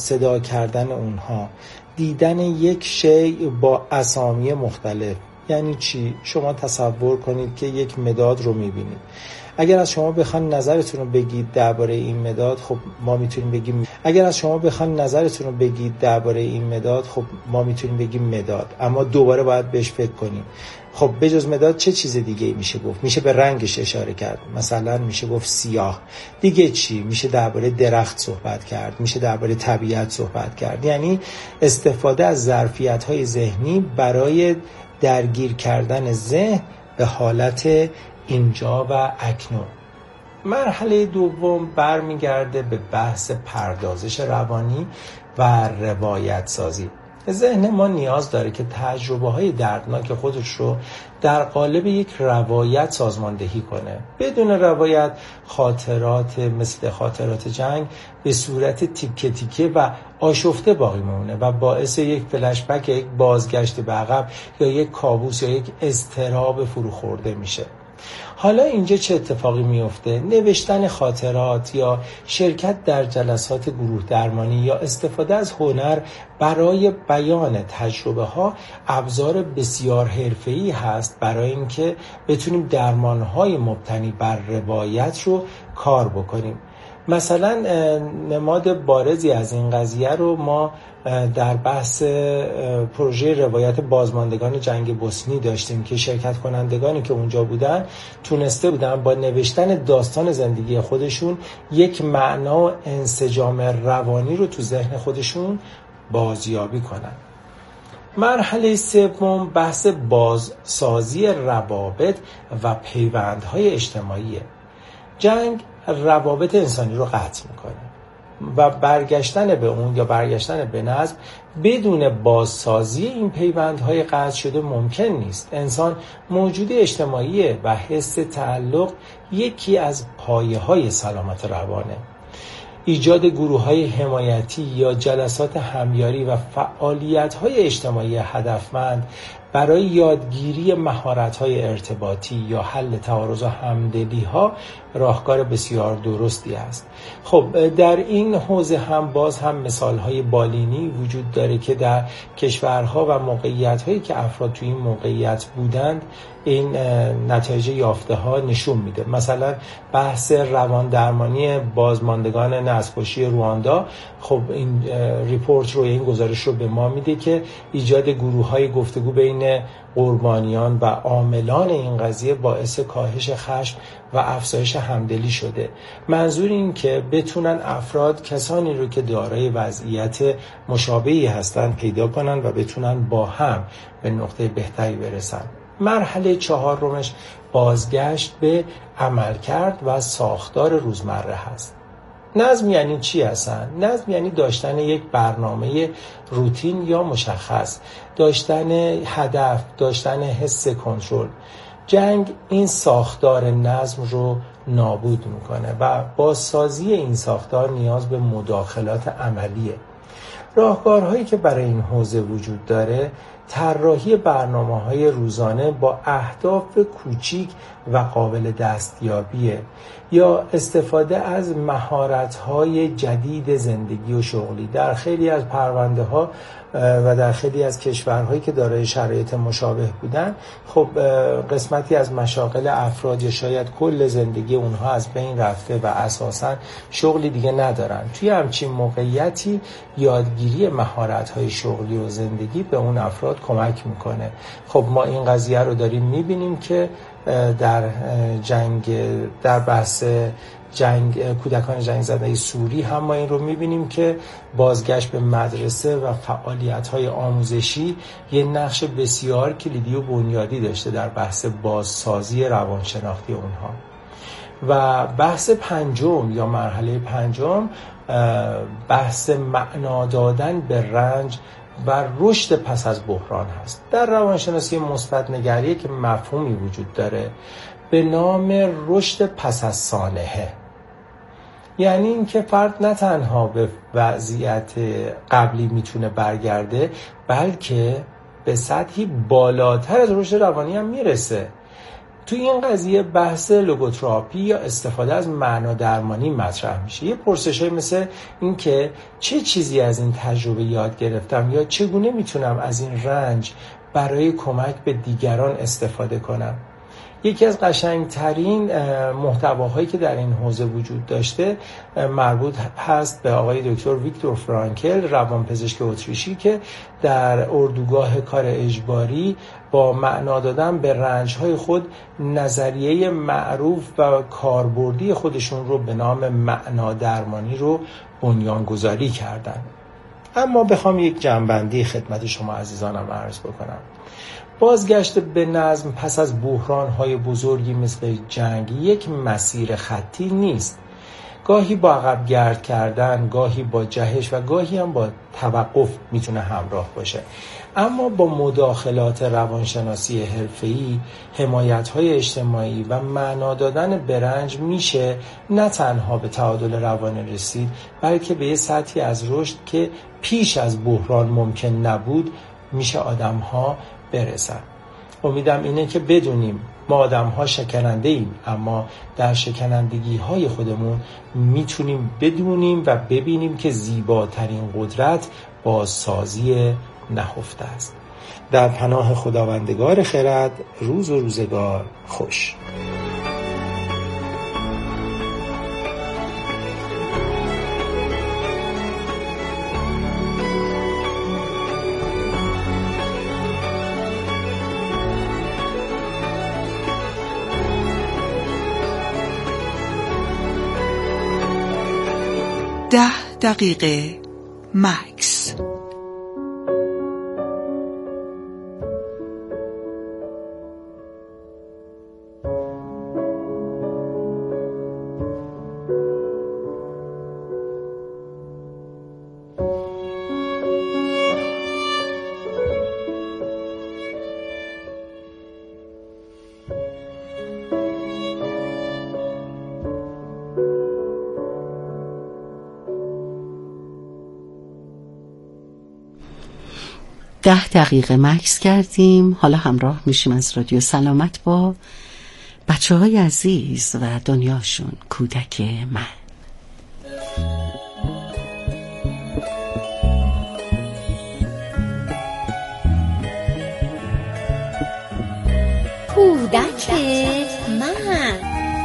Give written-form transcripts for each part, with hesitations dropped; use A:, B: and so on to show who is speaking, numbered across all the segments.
A: صدا کردن اونها، دیدن یک شیء با اسامی مختلف. یعنی چی؟ شما تصور کنید که یک مداد رو میبینید. اگر از شما بخوان نظرتون رو بگید درباره این مداد، خب ما میتونیم بگیم مداد، اما دوباره باید بهش فکر کنیم. خب بجز مداد چه چیز دیگه میشه گفت؟ میشه به رنگش اشاره کرد، مثلا میشه گفت سیاه. دیگه چی؟ میشه درباره درخت صحبت کرد، میشه درباره طبیعت صحبت کرد. یعنی استفاده از ظرفیت‌های ذهنی برای درگیر کردن ذهن به حالت اینجا و اکنون. مرحله دوم برمیگرده به بحث پردازش روانی و روایت سازی. ذهن ما نیاز داره که تجربه‌های دردناک خودش رو در قالب یک روایت سازماندهی کنه. بدون روایت خاطرات مثل خاطرات جنگ به صورت تیکه تیکه و آشفته باقی میمونه و باعث یک فلشبک، یک بازگشت به عقب یا یک کابوس یا یک اضطراب فروخورده میشه. حالا اینجا چه اتفاقی میفته؟ نوشتن خاطرات یا شرکت در جلسات گروه درمانی یا استفاده از هنر برای بیان تجربه ها ابزار بسیار حرفه‌ای هست برای اینکه بتونیم درمان‌های مبتنی بر روایت رو کار بکنیم. مثلا نماد بارزی از این قضیه رو ما در بحث پروژه روایت بازماندگان جنگ بوسنی داشتیم که شرکت کنندگانی که اونجا بودن تونسته بودن با نوشتن داستان زندگی خودشون یک معنا و انسجام روانی رو تو ذهن خودشون بازیابی کنن. مرحله سوم بحث بازسازی روابط و پیوندهای اجتماعیه. جنگ روابط انسانی رو قطع میکنه و برگشتن به اون یا برگشتن به نظم بدون بازسازی این پیوندهای قطع شده ممکن نیست. انسان موجود اجتماعیه و حس تعلق یکی از پایه‌های سلامت روانه. ایجاد گروه‌های حمایتی یا جلسات همیاری و فعالیت‌های اجتماعی هدفمند برای یادگیری مهارت‌های ارتباطی یا حل تعارض و همدلی‌ها راهکار بسیار درستی است. خب در این حوزه هم باز هم مثال‌های بالینی وجود داره که در کشورها و موقعیت‌هایی که افراد توی این موقعیت بودند این نتایج یافته ها نشون میده. مثلا بحث روان درمانی بازماندگان نسل‌کشی رواندا، خب این ریپورت رو، این گزارش رو به ما میده که ایجاد گروه‌های گفتگو بین قربانیان و عاملان این قضیه باعث کاهش خشم و افزایش همدلی شده. منظور این که بتونن افراد کسانی رو که دارای وضعیت مشابهی هستن پیدا کنن و بتونن با هم به نقطه بهتری برسن. مرحله چهارمش بازگشت به عملکرد و ساختار روزمره هست. نظم یعنی چی هستن؟ نظم یعنی داشتن یک برنامه روتین یا مشخص، داشتن هدف، داشتن حس کنترل. جنگ این ساختار نظم رو نابود میکنه و بازسازی این ساختار نیاز به مداخلات عملیه. راهکارهایی که برای این حوزه وجود داره طراحی برنامه‌های روزانه با اهداف کوچیک و قابل دستیابیه یا استفاده از مهارت‌های جدید زندگی و شغلی. در خیلی از پرونده‌ها و در خیلی از کشورهایی که دارای شرایط مشابه بودن، خب قسمتی از مشاغل افراد یا شاید کل زندگی اونها از بین رفته و اساساً شغلی دیگه ندارن. توی همچین موقعیتی یادگیری مهارت‌های شغلی و زندگی به اون افراد کمک میکنه. خب ما این قضیه رو داریم میبینیم که در بحث کودکان جنگ زده سوری هم ما این رو میبینیم که بازگشت به مدرسه و فعالیت‌های آموزشی یه نقش بسیار کلیدی و بنیادی داشته در بحث بازسازی روانشناختی اونها. و بحث پنجم یا مرحله پنجم بحث معنا دادن به رنج و رشد پس از بحران هست. در روانشناسی مثبت نگری که مفهومی وجود داره به نام رشد پس از سانحه، یعنی این که فرد نه تنها به وضعیت قبلی میتونه برگرده بلکه به سطحی بالاتر از رشد روانی هم میرسه. تو این قضیه بحث لوگوتراپی یا استفاده از معنا درمانی مطرح میشه. یه پرسش‌های مثل این که چه چیزی از این تجربه یاد گرفتم یا چگونه میتونم از این رنج برای کمک به دیگران استفاده کنم. یکی از قشنگترین محتواهایی که در این حوزه وجود داشته مربوط هست به آقای دکتر ویکتور فرانکل، روانپزشک اتریشی، که در اردوگاه کار اجباری با معنا دادن به رنج‌های خود نظریه معروف و کاربردی خودشون رو به نام معنا درمانی رو بنیانگذاری کردن. اما بخوام یک جنبندی خدمت شما عزیزانم عرض بکنم. بازگشت به نظم پس از بحران‌های بزرگی مثل جنگ یک مسیر خطی نیست. گاهی با عقب گرد کردن، گاهی با جهش و گاهی هم با توقف میتونه همراه باشه. اما با مداخلات روانشناسی حرفه‌ای، حمایت‌های اجتماعی و معنا دادن به رنج میشه نه تنها به تعادل روانی رسید، بلکه به یه سطحی از رشد که پیش از بحران ممکن نبود میشه آدم‌ها برسن. امیدم اینه که بدونیم ما آدم‌ها شکننده ایم، اما در شکنندگی‌های خودمون میتونیم بدونیم و ببینیم که زیباترین قدرت بازسازی نهفته است. در پناه خداوندگار خرد، روز و روزگار خوش.
B: دقیقه مکس.
C: ده دقیقه مکس کردیم. حالا همراه میشیم از رادیو سلامت با بچه‌های عزیز و دنیاشون، کودک من.
D: کودک من.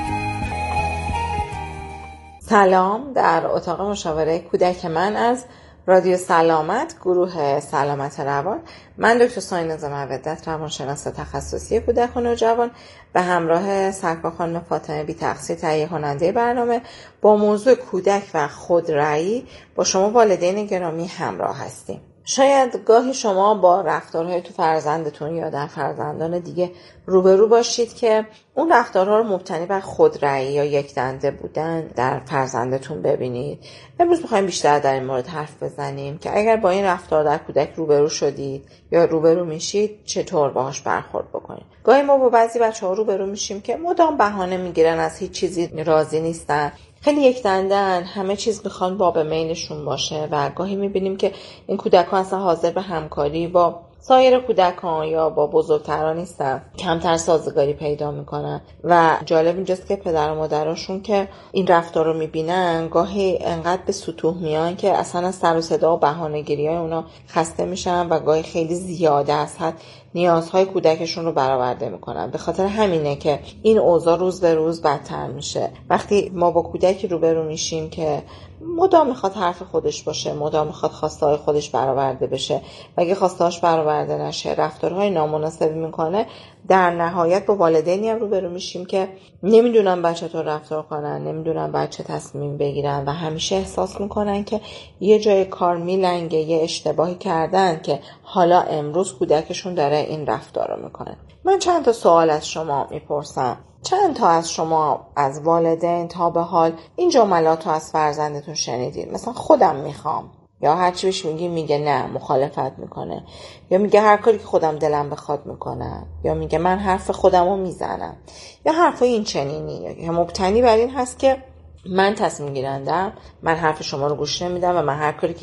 E: سلام. در اتاق مشاوره کودک من از رادیو سلامت، گروه سلامت روان، من دکتر ساینز مودت، روانشناس تخصصی کودک و نوجوان، به همراه سرکار خانم فاطمه بی تقصیر تهیه کننده برنامه با موضوع کودک و خودرأیی با شما والدین گرامی همراه هستیم. شاید گاهی شما با رفتارهای تو فرزندتون یا در فرزندان دیگه روبرو باشید که اون رفتارها رو مبتنی بر خودرأیی یا یک دنده بودن در فرزندتون ببینید. امروز می‌خوایم بیشتر در این مورد حرف بزنیم که اگر با این رفتار در کودک روبرو شدید یا روبرو میشید چطور باهاش برخورد بکنید. گاهی ما با بعضی بچه‌ها روبرو میشیم که مدام بهانه میگیرن، از هیچ چیزی راضی نیستن، خیلی یک دندن، همه چیز میخوان باب میلشون باشه و گاهی میبینیم که این کودکان اصلا حاضر به همکاری با سایر کودکان یا با بزرگتران نیستن، کمتر سازگاری پیدا میکنن و جالب اینجاست که پدر و مادراشون که این رفتار رو میبینن گاهی انقدر به سطوح میان که اصلا از سر و صدا و بهانه‌گیری‌های اونا خسته میشن و گاهی خیلی زیاده از حد نیازهای کودکشون رو برآورده میکنن. به خاطر همینه که این اوضاع روز به روز بدتر میشه. وقتی ما با کودکی روبرو میشیم که مدام میخواد حرف خودش باشه، مدام میخواد خواسته‌های خودش برآورده بشه و اگه خواسته‌هاش برآورده نشه رفتارهای نامناسبی میکنه، در نهایت با والدینی هم روبرو میشیم که نمیدونن بچه تو رفتار کنن، نمیدونن بچه تصمیم بگیرن و همیشه احساس میکنن که یه جای کار میلنگه، یه اشتباهی کردن که حالا امروز کودکشون داره این رفتار رو میکنه. من چند تا سوال از شما میپرسم. چند تا از شما از والدین تا به حال این جملات رو از فرزندتون شنیدید؟ مثلا خودم میخوام، یا هر چی بهش میگه نه، مخالفت میکنه، یا میگه هر کاری که خودم دلم بخواد میکنم، یا میگه من حرف خودم رو میزنم، یا حرفای این چنینی یا مبتنی بر این هست که من تصمیم گیرندم، من حرف شما رو گوش نمیدم و من هر کاری که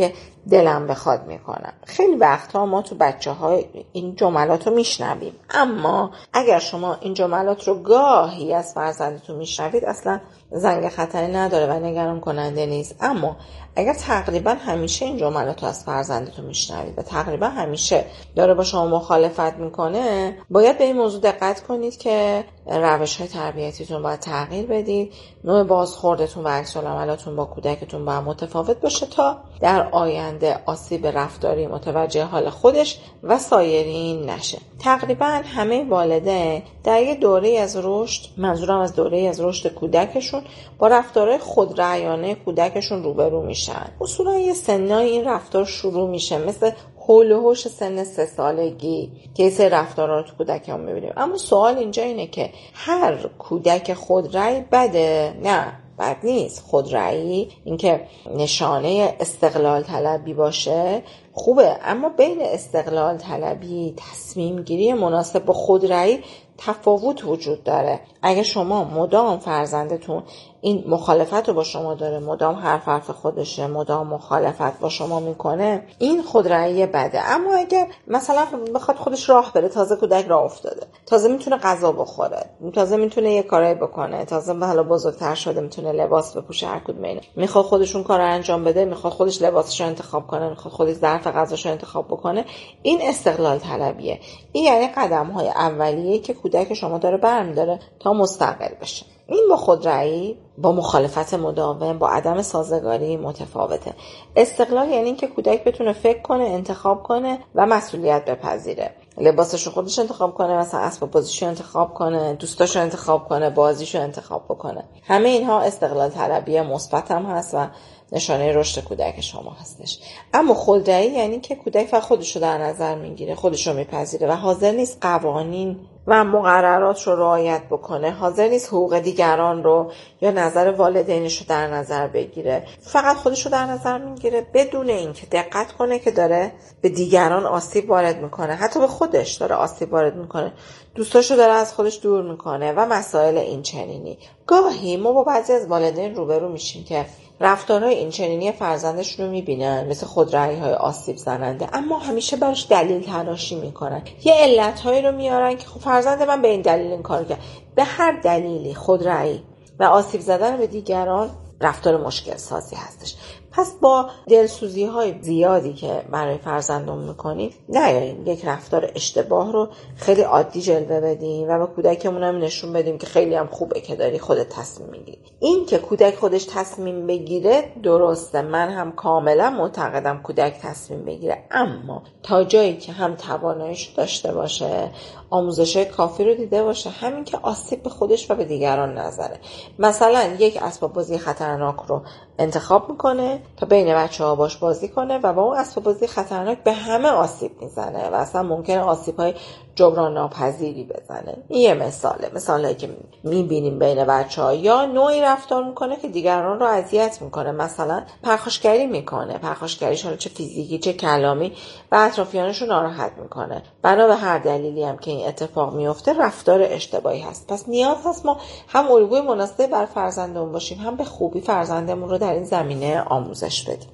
E: دلم بخواد میکنم. خیلی وقتها ما تو بچه‌ها این جملات رو میشنویم، اما اگر شما این جملات رو گاهی از فرزندتون میشنوید اصلا زنگ خطری نداره و نگران کننده نیست. اما اگر تقریبا همیشه این جملات رو از فرزندتون میشنوید و تقریبا همیشه داره با شما مخالفت میکنه، باید به این موضوع دقت کنید که روش‌های تربیتیتون باید تغییر بدید، نوع بازخوردتون و عکس‌العملاتون با کودکتون باید متفاوت باشه تا در آینده آسیب رفتاری متوجه حال خودش و سایرین نشه. تقریبا همه والدین در یک دوره از رشد، منظورم از دوره از رشد کودکشون، با رفتارهای خودرأیانه کودکشون روبرو میشن. اصولا یه سنای این رفتار شروع میشه، مثل حول و حوش سن 3 سالگی که این سه رفتارها رو تو کودکمون میبینیم. اما سوال اینجا اینه که هر کودک خودرأی بده؟ نه، بد نیست. خودرأیی، اینکه نشانه استقلال طلبی باشه، خوبه. اما بین استقلال طلبی، تصمیم گیری مناسب با خودرأیی تفاوت وجود داره. اگه شما مدام فرزندتون این مخالفت رو با شما داره، مدام حرف خودشه، مدام مخالفت با شما میکنه، این خودرأیی بده. اما اگر مثلا بخواد خودش راه بره، تازه کودک راه افتاده، تازه میتونه غذا بخوره، تازه میتونه یه کاری بکنه، تازه حالا بزرگتر شده میتونه لباس بپوشه، هر کدوم اینا میخواد خودشون کار انجام بده، میخواد خودش لباسش رو انتخاب کنه، میخواد خودش ظرف غذاش رو انتخاب بکنه، این استقلال طلبیه. این یعنی قدم‌های اولیه که کودک شما داره برمی‌داره تا مستقل بشه. این با خودرأیی، با مخالفت مداوم، با عدم سازگاری متفاوته. استقلال یعنی اینکه کودک بتونه فکر کنه، انتخاب کنه و مسئولیت بپذیره. لباسشو خودش انتخاب کنه، مثلا اسباب بازیشو انتخاب کنه، دوستاشو انتخاب کنه، بازیشو انتخاب بکنه. همه اینها استقلال طلبی مثبت هم هست و نشانه رشد کودک شما هستش. اما خودرأیی یعنی که کودک فقط خودشو در نظر میگیره، خودشو میپذیره و حاضر نیست قوانین و مقررات رو رعایت بکنه، حاضر نیست حقوق دیگران رو یا نظر والدینش رو در نظر بگیره، فقط خودش رو در نظر میگیره بدون اینکه دقت کنه که داره به دیگران آسیب وارد میکنه، حتی به خودش داره آسیب وارد میکنه، دوستاشو داره از خودش دور میکنه و مسائل این چنینی. گاهی ما با بعضی از والدین روبرو میشیم که رفتارهای این چنینی فرزندشون رو میبینن مثل خودرأی‌های آسیب زننده، اما همیشه براش دلیل تراشی میکنن، یه علتهایی رو میارن که خب فرزند من به این دلیل این کار کرد. به هر دلیلی خودرأیی و آسیب زدن به دیگران رفتار مشکل سازی هستش. پس با دلسوزی های زیادی که برای فرزندون میکنیم، نیاییم یک رفتار اشتباه رو خیلی عادی جلوه بدیم و به کودکمون هم نشون بدیم که خیلی هم خوبه که داری خودت تصمیم میگیری. این که کودک خودش تصمیم بگیره درسته، من هم کاملا معتقدم کودک تصمیم بگیره، اما تا جایی که هم تواناییشو داشته باشه، آموزش کافی رو دیده باشه، همین که آسیب به خودش و به دیگران نزنه. مثلا یک اسباب بازی خطرناک رو انتخاب میکنه تا بین بچه‌ها باش بازی کنه و با اون اسباب بازی خطرناک به همه آسیب میزنه و اصلا ممکنه آسیب‌های جبران ناپذیری بزنه. این یه مثالایی که میبینیم بین بچه‌ها. یا نوعی رفتار میکنه که دیگران رو اذیت میکنه، مثلا پرخاشگری میکنه، پرخاشگریش حالا چه فیزیکی چه کلامی، و اطرافیانش رو ناراحت میکنه. بنا به هر دلیلی هم که این اتفاق میفته رفتار اشتباهی هست. پس نیاز هست ما هم الگوی مناسب بر فرزندمون باشیم، هم به خوبی فرزندمون رو در این زمینه آموزش بدیم.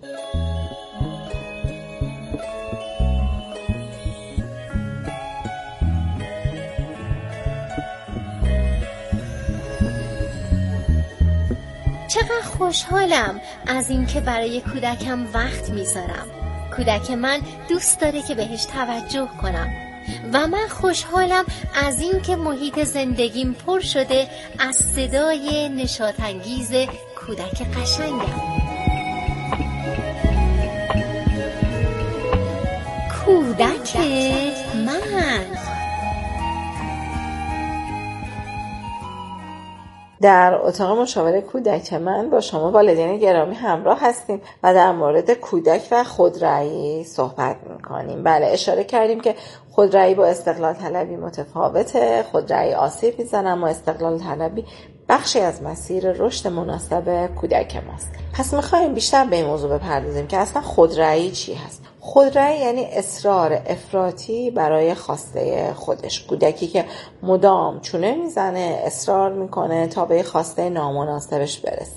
D: چقدر خوشحالم از این که برای کودکم وقت میذارم. کودک من دوست داره که بهش توجه کنم و من خوشحالم از این که محیط زندگیم پر شده از صدای نشاط‌انگیز کودک قشنگم. کودک من.
E: در اتاق مشاوره کودک من با شما والدین گرامی همراه هستیم و در مورد کودک و خودرأیی صحبت می‌کنیم. بله، اشاره کردیم که خودرأیی با استقلال طلبی متفاوته. خودرأیی آسیب می‌زنه، اما استقلال طلبی بخشی از مسیر رشد مناسب کودک ماست. پس می‌خوایم بیشتر به این موضوع بپردازیم که اصلا خودرأیی چی هست. خودرأیی یعنی اصرار افراطی برای خواسته خودش. کودکی که مدام چونه میزنه، اصرار میکنه تا به خواسته نامناسبش برسه.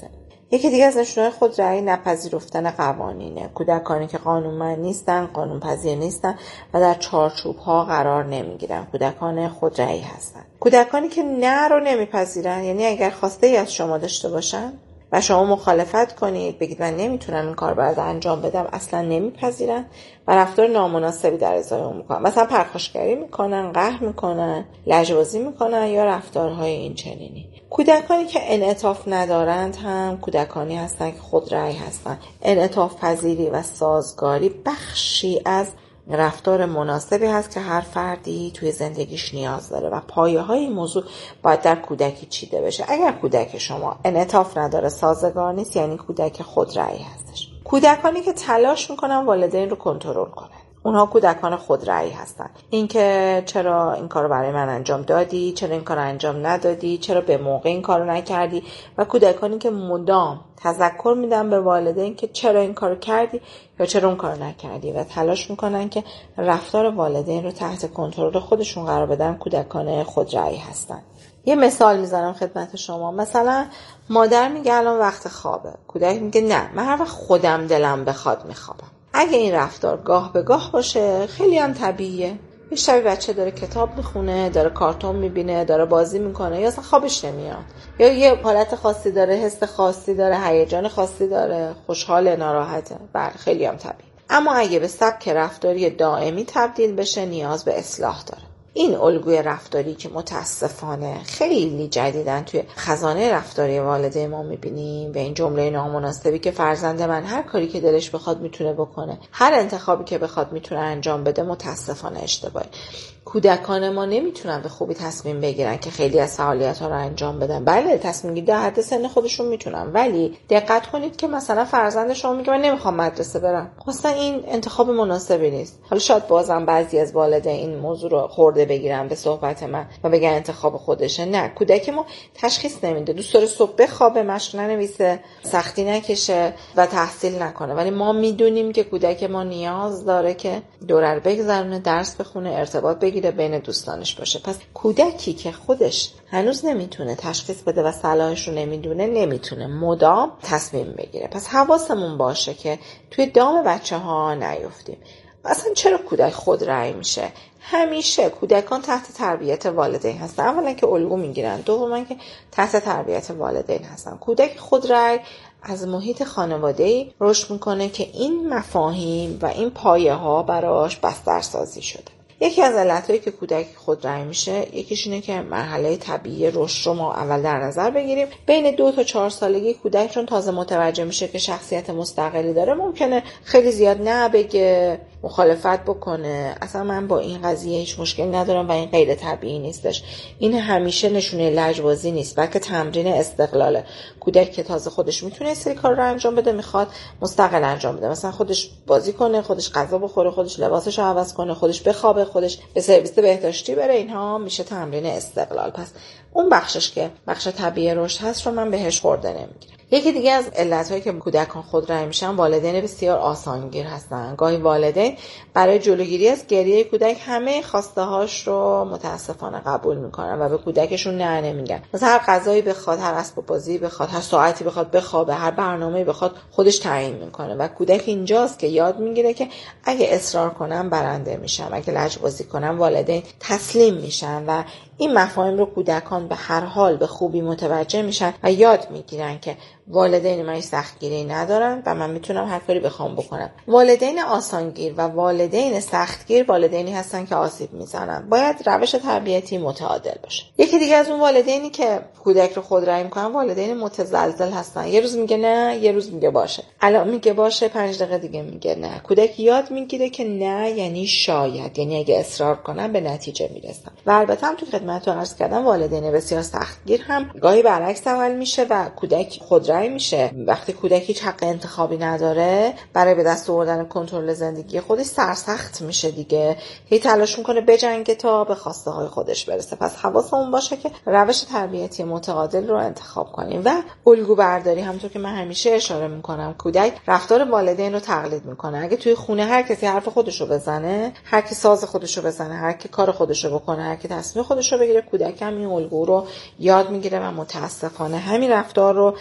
E: یکی دیگه از نشونه‌های خودرأیی نپذیرفتن قوانینه. کودکانی که قانونمند نیستن، قانون‌پذیر نیستن و در چارچوب‌ها قرار نمیگیرن، کودکان خودرأیی هستن. کودکانی که نه رو نمیپذیرن، یعنی اگر خواسته ای از شما داشته باشن و شما مخالفت کنید، بگید من نمیتونم این کار برات انجام بدم، اصلا نمیپذیرن و رفتار نامناسبی در ازای اون میکنن. مثلا پرخاشگری میکنن، قهر میکنن، لجبازی میکنن یا رفتارهای این چنینی. کودکانی که انعطاف ندارند هم کودکانی هستن که خودرأی هستن. انعطاف پذیری و سازگاری بخشی از رفتار مناسبی هست که هر فردی توی زندگیش نیاز داره و پایه‌های این موضوع باید در کودکی چیده بشه. اگر کودک شما انعطاف نداره، سازگار نیست، یعنی کودک خودرأیی هستش. کودکانی که تلاش میکنن والدین رو کنترل کنن، اونها کودکان خودرأیی هستن. اینکه چرا این کارو برای من انجام دادی، چرا این کارو انجام ندادی، چرا به موقع این کارو نکردی، و کودکانی که مدام تذکر میدن به والدین که چرا این کارو کردی یا چرا اون کارو نکردی و تلاش میکنن که رفتار والدین رو تحت کنترل خودشون قرار بدن، کودکان خودرأیی هستن. یه مثال میزنم خدمت شما. مثلا مادر میگه الان وقت خوابه، کودک میگه نه، من هر وقت خودم دلم بخواد میخوابم. اگه این رفتار گاه به گاه باشه خیلی هم طبیعیه. یه شبی بچه داره کتاب میخونه، داره کارتون میبینه، داره بازی میکنه یا اصلا خوابش نمیاد، یا یه حالت خاصی داره، حس خاصی داره، هیجان خاصی داره، خوشحال، ناراحته، بله خیلی هم طبیعی. اما اگه به سبک رفتاری دائمی تبدیل بشه نیاز به اصلاح داره. این الگوی رفتاری که متاسفانه خیلی جدیدن توی خزانه رفتاری والدین ما میبینیم، و این جمله نامناسبی که فرزند من هر کاری که دلش بخواد میتونه بکنه، هر انتخابی که بخواد میتونه انجام بده، متاسفانه اشتباهه. کودکان ما نمیتونن به خوبی تصمیم بگیرن که خیلی از فعالیت‌ها رو انجام بدن. بله تصمیم گیری در حد سن خودشون میتونن، ولی دقت کنید که مثلا فرزند شما میگه من نمیخوام مدرسه برم. اصلا این انتخاب مناسبی نیست. حالا شاید بازم بعضی از والدین این موضوع رو خورده بگیرن به صحبت من و بگن انتخاب خودشه. نه، کودک ما تشخیص نمیده، دوست داره صبح بخوابه، مشق ننویسه، سختی نکشه و تحصیل نکنه، ولی ما میدونیم که کودک ما نیاز داره که دوره بگذرونه، درس بخونه، ارتباط بگیره، بین دوستانش باشه. پس کودکی که خودش هنوز نمیتونه تشخیص بده و صلاحش رو نمیدونه، نمیتونه مدام تصمیم بگیره. پس حواسمون باشه که توی دام بچه‌ها نیفتیم. اصلا چرا کودک خودرأی میشه؟ همیشه کودکان تحت تربیت والدین هستن. اولا که الگو میگیرن، دوما که تحت تربیت والدین هستن. کودک خودرأی از محیط خانواده‌ای رشد میکنه که این مفاهیم و این پایه‌ها براش بسترسازی شده. یکی از علتایی که کودک خودرأی میشه، یکیش اینه که مرحله طبیعی رشد رو ما اول در نظر بگیریم. بین 2 تا 4 سالگی کودک چون تازه متوجه میشه که شخصیت مستقلی داره، ممکنه خیلی زیاد نه بگه، مخالفت بکنه، اصلا من با این قضیه هیچ مشکلی ندارم و این غیر طبیعی نیستش. این همیشه نشونه لجبازی نیست، بلکه تمرین استقلاله. کودک که تازه خودش میتونه سری کار رو انجام بده، میخواد مستقل انجام بده، مثلا خودش بازی کنه، خودش غذا بخوره، خودش لباسش رو عوض کنه، خودش بخوابه، خودش به سرویس بهداشتی بره، اینها میشه تمرین استقلال. پس اون بخشش که بخش طبیعی رشد هست رو من بهش خورده نمیگیرم. یکی دیگه از علتهایی که کودکان خودرأی میشن، والدین بسیار آسانگیر هستن. گاهی والدین برای جلوگیری از گریه کودک همه خواسته هاش رو متاسفانه قبول میکنن و به کودکشون نه نمیگن. مثلا هر غذایی بخواد، هر اسباب بازی بخواد، هر ساعتی بخواد بخوابه، هر برنامه‌ای بخواد خودش تعیین میکنه و کودک اینجاست که یاد میگیره که اگه اصرار کنم برنده میشم، اگه لجبازی کنم والدین تسلیم میشن و این مفاهیم رو کودکان به هر حال به خوبی متوجه میشن و یاد میگیرن که والدین من سختگیری ندارن و من میتونم هر کاری بخوام بکنم. والدین آسانگیر و والدین سختگیر والدینی هستن که آسیب میزنن. باید روش تربیتی متعادل باشه. یکی دیگه از اون والدینی که کودک رو خودرأی میکنن، والدین متزلزل هستن. یه روز میگه نه، یه روز میگه باشه، الان میگه باشه، 5 دقیقه دیگه میگه نه. کودک یاد میگیره که نه یعنی شاید، یعنی اگه اصرار کنن به نتیجه میرسن. و البته هم تو خدمتتون عرض کردم والدین بسیار سختگیر هم گاهی برعکس عمل میشه و کودک خودرأی میشه. وقتی کودک هیچ حق انتخابی نداره، برای به دست آوردن کنترل زندگی خودش سرسخت میشه دیگه، هی تلاش میکنه بجنگه تا به خواسته های خودش برسه. پس حواسمون باشه که روش تربیتی متعادل رو انتخاب کنیم. و الگو برداری، همونطور که من همیشه اشاره میکنم، کودک رفتار والدین رو تقلید میکنه. اگه توی خونه هر کسی حرف خودش رو بزنه، هر کی ساز خودش رو بزنه، هر کی کار خودش رو بکنه، هر کی تصمیم خودش رو بگیره، کودک هم این الگو رو یاد میگیره و متاسفانه همین رفتار رو در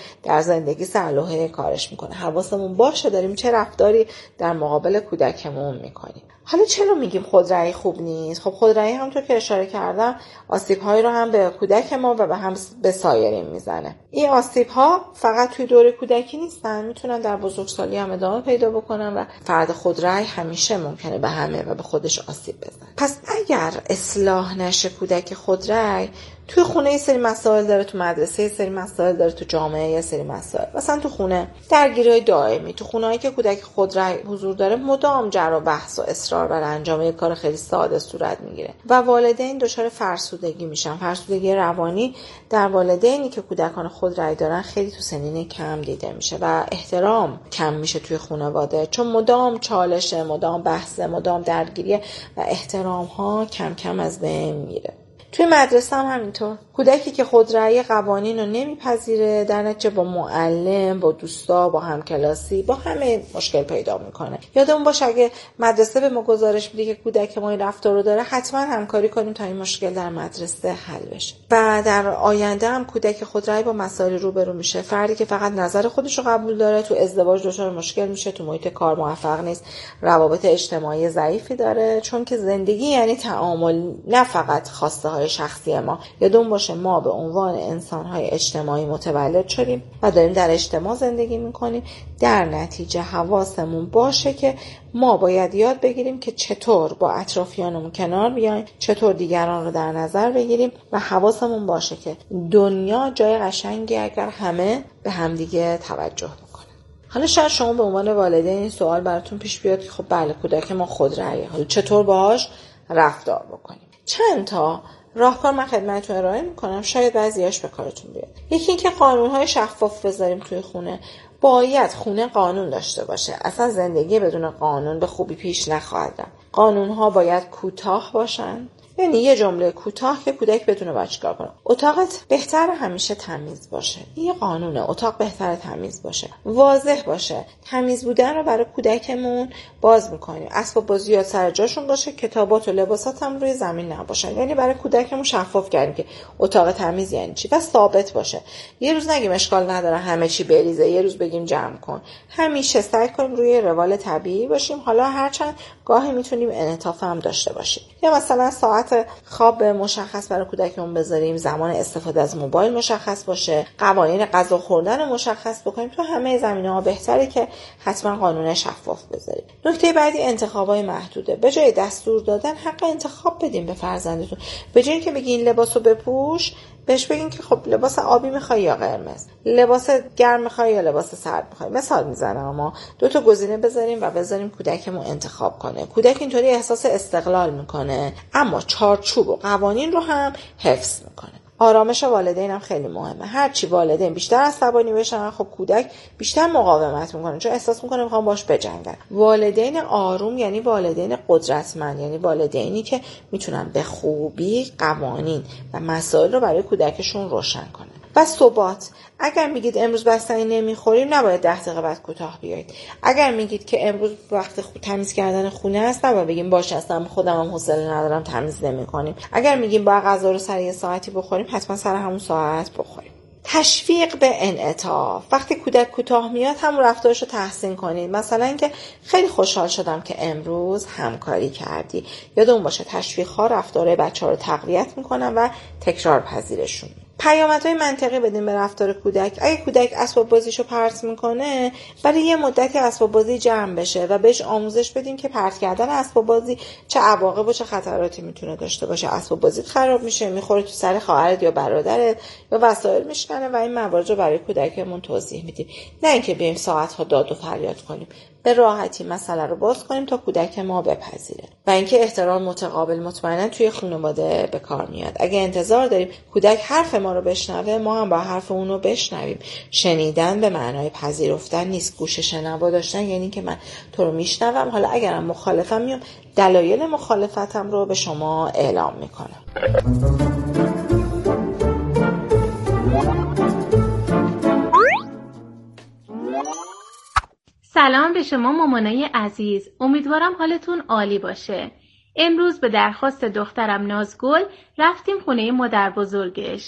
E: زندگی سرلوحه کارش میکنه. حواسمون باشه داریم چه رفتاری در مقابل کودکمون میکنیم. حالا چرا میگیم خودرأیی خوب نیست؟ خب خودرأیی همونطور که اشاره کردم آسیب‌هایی رو هم به کودک ما و هم به سایرین میزنه. این آسیب‌ها فقط توی دوره کودکی نیستن، میتونن در بزرگسالی هم ادامه پیدا بکنن و فرد خودرأی همیشه ممکنه به همه و به خودش آسیب بزنه. پس اگر اصلاح نشه کودک خودرأی، توی خونه یه سری مسائل داره، تو مدرسه یه سری مسائل داره، تو جامعه یه سری مسائل. مثلا تو خونه درگیری‌های دائمی، تو خونه‌ای که کودک خودرأی حضور داره مدام جر و بحث و اصرار بر انجام یک کار خیلی ساده صورت میگیره و والدین دچار فرسودگی میشن. فرسودگی روانی در والدینی که کودکان خودرأی دارن خیلی تو سنین کم دیده میشه و احترام کم میشه توی خانواده، چون مدام چالشه، مدام بحثه، مدام درگیریه و احترام ها کم کم از بین میره. توی مدرسه هم همینطور. کودکی که خودرأی قوانین رو نمیپذیره در نتیجه با معلم، با دوستا، با همکلاسی، با همه مشکل پیدا میکنه. یادمون باشه اگه مدرسه به ما گزارش میده که کودک ما این رفتار رو داره، حتما همکاری کنیم تا این مشکل در مدرسه حل بشه. و در آینده هم کودک خودرأی با مسائل روبرو میشه. فردی که فقط نظر خودش رو قبول داره، تو ازدواج دچار مشکل میشه، تو محیط کار موفق نیست، روابط اجتماعی ضعیفی داره، چون که زندگی یعنی تعامل، نه فقط خواسته های شخصی ما. یادمون باشه ما به عنوان انسان‌های اجتماعی متولد شدیم و داریم در اجتماع زندگی می‌کنیم. در نتیجه حواسمون باشه که ما باید یاد بگیریم که چطور با اطرافیانمون کنار بیایم، چطور دیگران رو در نظر بگیریم و حواسمون باشه که دنیا جای قشنگی اگر همه به همدیگه توجه بکنن. حالا شاید شما به عنوان والدین این سوال براتون پیش بیاد که خب بله کودک ما خودرأیه، حالا چطور باهاش رفتار بکنیم؟ چند تا راهکار من خدمتتون ارائه میکنم، شاید بعضیاش به کارتون بیاد. یکی اینکه قانون‌های شفاف بذاریم توی خونه. باید خونه قانون داشته باشه. اصلا زندگی بدون قانون به خوبی پیش نخواهد رفت. قانون‌ها باید کوتاه باشن. یعنی یه جمله کوتاه که کودک بدونه باید چیکار کنه. اتاقت بهتره همیشه تمیز باشه. این قانونه. اتاق بهتره تمیز باشه. واضح باشه. تمیز بودن رو برای کودکمون باز می‌کنیم. اسباب بازی سر جاشون باشه، کتابات و لباسات هم روی زمین نباشن. یعنی برای کودکمون شفاف کردیم که اتاق تمیز یعنی چی و ثابت باشه. یه روز نگیم اشکال نداره همه چی بریزه، یه روز بگیم جمع کن. همیشه سعی کنیم روی روال طبیعی باشیم. حالا هرچند گاهی میتونیم انعطاف هم داشته باشیم. یا مثلا ساعت خواب مشخص برای کودکمون بذاریم، زمان استفاده از موبایل مشخص باشه، قوانین غذا خوردن مشخص بکنیم. تو همه زمینه‌ها بهتره که حتما قانون شفاف بذاریم. نکته بعدی انتخابای محدوده. به جای دستور دادن حق انتخاب بدیم به فرزندتون. به جای اینکه بگین لباسو بپوش، بهش بگین که خب لباس آبی میخوای یا قرمز، لباس گرم میخوای یا لباس سرد میخوای. مثال میزنم، اما 2 تا گزینه بذاریم و بذاریم کودکمون انتخاب کنه. کودک اینطوری احساس استقلال میکنه، اما چارچوب و قوانین رو هم حفظ میکنه. آرامش والدین هم خیلی مهمه. هرچی والدین بیشتر عصبانی بشن، خب کودک بیشتر مقاومت میکنه، چون احساس میکنه میخوام باش بجنگن. والدین آروم یعنی والدین قدرتمند، یعنی والدینی که میتونن به خوبی قوانین و مسائل رو برای کودکشون روشن کنن. و ثبات. اگر میگید امروز بستنی نمیخوریم، نباید 10 دقیقه بعد کوتاه بیایید. اگر میگید که امروز وقت تمیز کردن خونه است، نباید بگیم باشه اصلا خودم هم حوصله ندارم تمیز نمیکنیم. اگر میگیم باید غذا رو سر یه ساعتی بخوریم، حتما سر همون ساعت بخوریم. تشویق به انعطاف. وقتی کودک کوتاه میاد همون رفتارش رو تحسین کنید. مثلا اینکه خیلی خوشحال شدم که امروز همکاری کردی. یادمون باشه تشویق‌ها رفتارهای بچه‌ها رو تقویت میکنن و تکرار پذیرشون. پیامدهای منطقی بدیم به رفتار کودک. اگه کودک اسباب بازیشو پرت میکنه، برای یه مدتی اسباب بازی جمع بشه و بهش آموزش بدیم که پرت کردن اسباب بازی چه عواقب و چه خطراتی میتونه داشته باشه. اسباب بازیت خراب میشه، میخوره تو سر خواهرت یا برادرت یا وسایل میشکنه و این موارد رو برای کودکمون توضیح میدیم. نه اینکه بیایم ساعت‌ها داد و فریاد کنیم. به راحتی مسئله رو باز کنیم تا کودک ما بپذیره. و اینکه احترام متقابل مطمئنا توی خانواده به کار میاد. اگه انتظار داریم کودک حرف ما رو بشنوه، ما هم با حرف اون رو بشنویم. شنیدن به معنای پذیرفتن نیست. گوش شنوا داشتن یعنی که من تو رو میشنوم، حالا اگرم مخالفم میام دلایل مخالفتم رو به شما اعلام میکنم.
F: سلام به شما مامانای عزیز، امیدوارم حالتون عالی باشه. امروز به درخواست دخترم نازگل رفتیم خونه مادر بزرگش.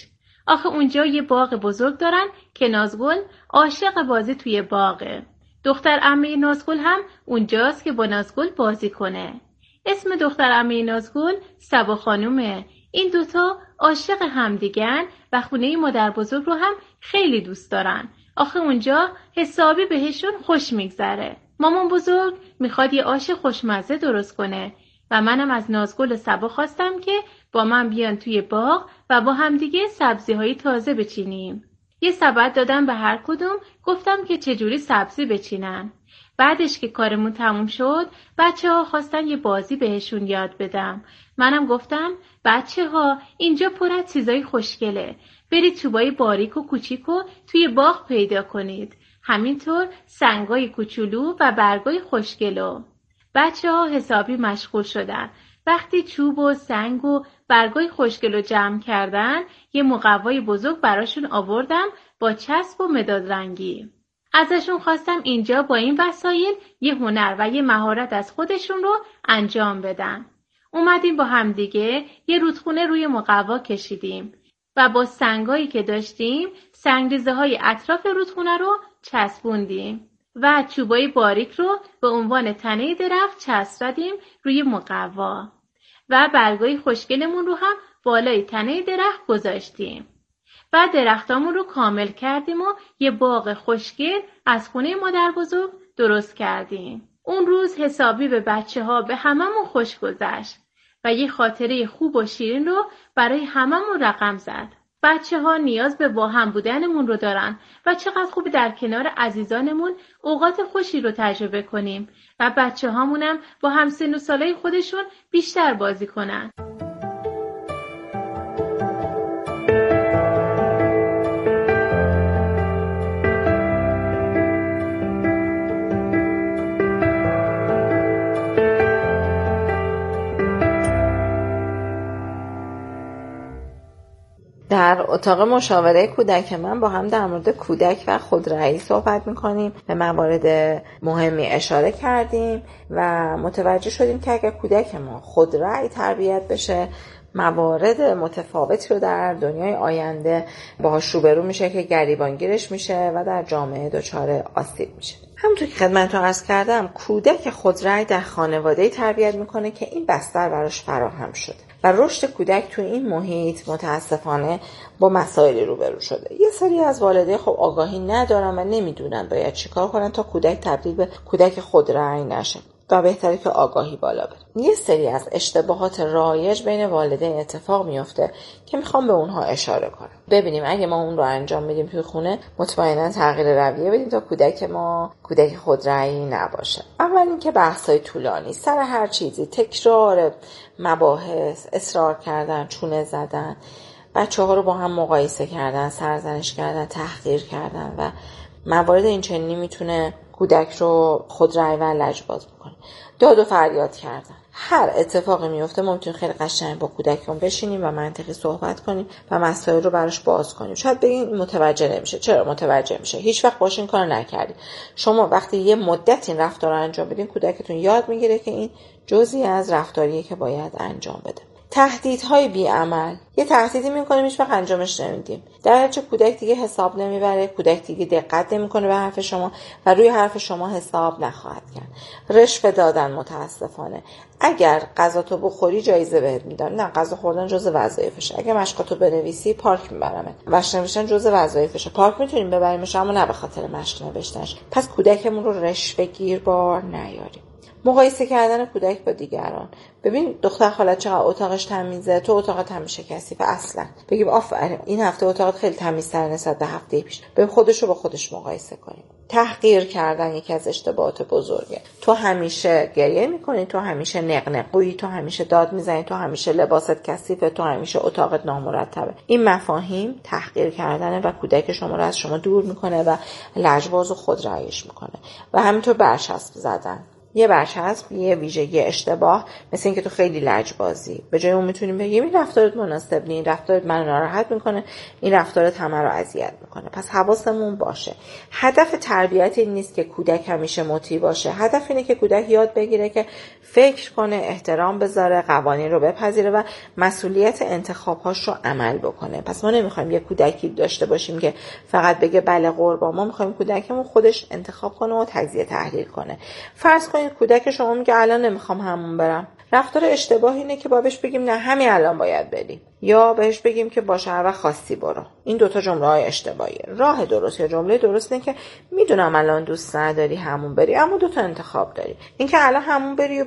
F: آخه اونجا یه باغ بزرگ دارن که نازگل عاشق بازی توی باغه. دختر عمه نازگل هم اونجاست که با نازگل بازی کنه. اسم دختر عمه نازگل صبا خانومه. این دوتا عاشق همدیگن و خونه مادر بزرگ رو هم خیلی دوست دارن. آخه اونجا حسابی بهشون خوش میگذره. مامان بزرگ میخواد یه آش خوشمزه درست کنه و منم از نازگل و صبا خواستم که با من بیان توی باغ و با همدیگه سبزی‌های تازه بچینیم. یه سبد دادم به هر کدوم، گفتم که چجوری سبزی بچینن. بعدش که کارمون تموم شد، بچه‌ها خواستن یه بازی بهشون یاد بدم. منم گفتم بچه‌ها اینجا پر از چیزای خوشگله. برید چوبای باریک و کوچیکو توی باغ پیدا کنید. همینطور سنگای کوچولو و برگای خوشگلو. بچه‌ها حسابی مشغول شدن. وقتی چوب و سنگ و برگای خوشگلو جمع کردن، یه مقوای بزرگ براشون آوردم با چسب و مداد رنگی. ازشون خواستم اینجا با این وسایل یه هنر و یه مهارت از خودشون رو انجام بدن. اومدیم با همدیگه یه رودخونه روی مقوا کشیدیم و با سنگایی که داشتیم سنگریزه های اطراف رودخونه رو چسبوندیم و چوبای باریک رو به عنوان تنه درخت چسبیدیم روی مقوا و برگای خوشگلمون رو هم بالای تنه درخت گذاشتیم. بعد درختامون رو کامل کردیم و یه باغ خوشگل از خونه مادر بزرگ درست کردیم. اون روز حسابی به بچه‌ها به هممون خوش گذشت و یه خاطره خوب و شیرین رو برای هممون رقم زد. بچه‌ها نیاز به با هم بودنمون رو دارن و چقدر خوب در کنار عزیزانمون اوقات خوشی رو تجربه کنیم و بچه‌هامونم با همسن و سالای خودشون بیشتر بازی کنن.
E: در اتاق مشاوره کودک من با هم در مورد کودک و خودرأیی صحبت می‌کنیم. به موارد مهمی اشاره کردیم و متوجه شدیم که اگر کودک ما خودرأی تربیت بشه، موارد متفاوتی رو در دنیای آینده باهاش روبرو میشه که گریبانگیرش میشه و در جامعه دچار آسیب میشه. همونطور که خدمتتون عرض کردم، کودک خودرأی در خانواده‌ای تربیت میکنه که این بستر براش فراهم شده و رشد کودک تو این محیط متاسفانه با مسائلی روبرو شده. یه سری از والدین خب آگاهی ندارن و نمیدونن باید چیکار کنن تا کودک تبدیل به کودک خودرأی نشه و بهتره که آگاهی بالا بره. یه سری از اشتباهات رایج بین والدین اتفاق میفته که میخوام به اونها اشاره کنم. ببینیم اگه ما اون رو انجام میدیم توی خونه، مطمئنا تغییر رویه بدیم تا کودک ما کودک خودرأیی نباشه. اول اینکه بحث‌های طولانی سر هر چیزی، تکرار مباحث، اصرار کردن، چونه زدن، بچه‌ها رو با هم مقایسه کردن، سرزنش کردن، تحقیر کردن و موارد این چنینی میتونه کودک رو خودرأی و لجباز بکنه. داد و فریاد کردن. هر اتفاقی میفته ما میتونیم خیلی قشنگ با کودکمون بشینیم و منطقی صحبت کنیم و مسائل رو براش باز کنیم. شاید بگین متوجه نمیشه. چرا متوجه میشه؟ هیچ وقت باش این کار نکردید. شما وقتی یه مدت این رفتار رو انجام بدین، کودکتون یاد میگیره که این جزئی از رفتاریه که باید انجام بده. تهدیدهای بی‌عمل. یه تهدیدی میکنیم هیچ وقت انجامش نمیدیم. در نتیجه کودک دیگه حساب نمیبره، کودک دیگه دقت نمیکنه به حرف شما و روی حرف شما حساب نخواهد کرد. رشوه دادن متاسفانه. اگر غذاتو بخوری جایزه بهت میدن. نه، غذا خوردن جزء وظایفشه. اگه مشقاتو بنویسی پارک میبرمت. مشق نوشتن جزء وظایفشه. پارک میتونیم ببریمش اما نه به خاطر مشق نوشتنش. پس کودکمون رو رشوه گیربار نیاریم. مقایسه کردن کودک با دیگران. ببین دختر خالت چقدر اتاقش تمیزه، تو اتاقت همیشه کثیفه. اصلا بگیم آفرین این هفته اتاقت خیلی تمیزتر نسبت به هفته پیش. ببین خودش رو با خودش مقایسه کنیم. تحقیر کردن یکی از اشتباهات بزرگه. تو همیشه گریه میکنی، تو همیشه نقنقویی، تو همیشه داد میزنی، تو همیشه لباست کثیفه، تو همیشه اتاقت نامرتبه. این مفاهیم تحقیر کردنه و کودک شما رو از شما دور میکنه و لجباز و خودرأیش میکنه. و همینطور برچسب زدن. یه برچسب، یه ویژگی اشتباه، مثل اینکه تو خیلی لجبازی، به جای اون میتونیم بگیم این رفتارت مناسب نیست، این رفتارت منو ناراحت میکنه، این رفتارت همه رو اذیت میکنه. پس حواسمون باشه. هدف تربیت این نیست که کودک همیشه مطیع باشه. هدف اینه که کودک یاد بگیره که فکر کنه، احترام بذاره، قوانین رو بپذیره و مسئولیت انتخاب‌هاش رو عمل بکنه. پس ما نمیخوایم یه کودکی داشته باشیم که فقط بگه بله قربان. ما میخوایم کودکمون خودش انتخاب کنه و تجزیه تحلیل کنه. فرض کنید کودک شما میگه الان نمیخوام حموم برم. رفتار اشتباه اینه که بهش بگیم نه همین الان باید بری، یا بهش بگیم که باشه هر وقت خواستی برو. این دوتا جمله‌های اشتباهیه. راه درست یا جمله درست اینه که میدونم الان دوست نداری حموم بری، اما دوتا انتخاب داری. اینکه الان حموم بری